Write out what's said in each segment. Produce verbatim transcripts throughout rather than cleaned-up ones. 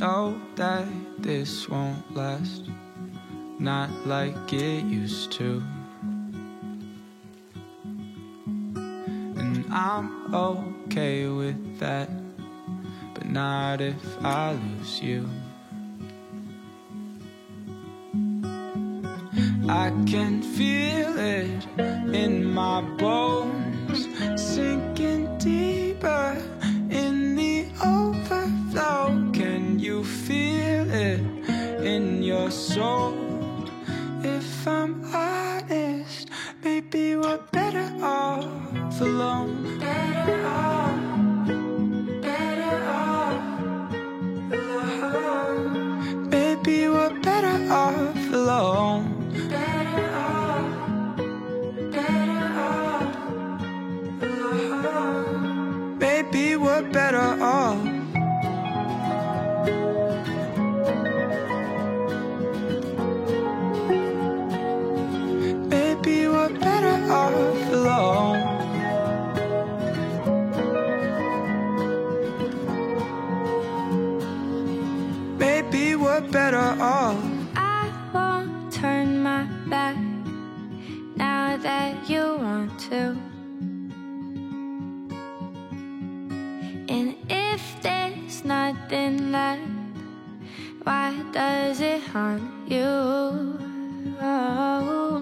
know that this won't last, not like it used to. And I'm okay with that, but not if I lose you. I can feel it in my bones, sinking deeper in the overflow. Can you feel it in your soul? If I'm honest, maybe we're better off alone. Better off, better off alone. Maybe we're better off alone. Better off, better off alone. Maybe we're better off. Maybe we're better off alone. Maybe we're better off. I won't turn my back now that you want to. And if there's nothing left, why does it haunt you? Oh,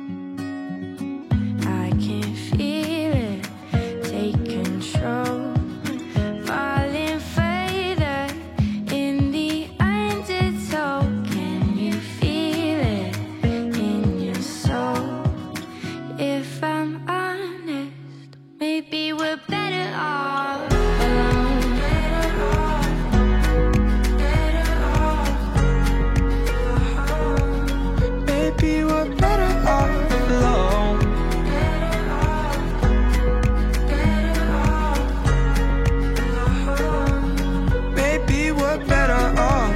I can feel it take control, falling further in the undertow. Can you feel it in your soul? If I'm honest, maybe we're better off alone. Better off, better off alone. Maybe we're better off alone. Better off, better off alone. Maybe we're better off.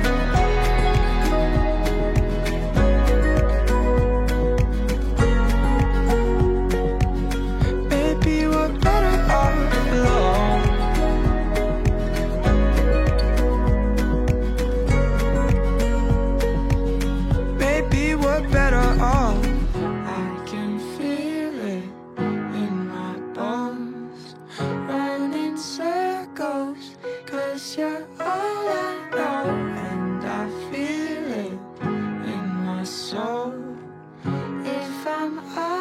Maybe we're better off alone. Maybe we're better off. I can feel it in my bones, running circles, 'cause you're all I know. And I feel it in my soul. If I'm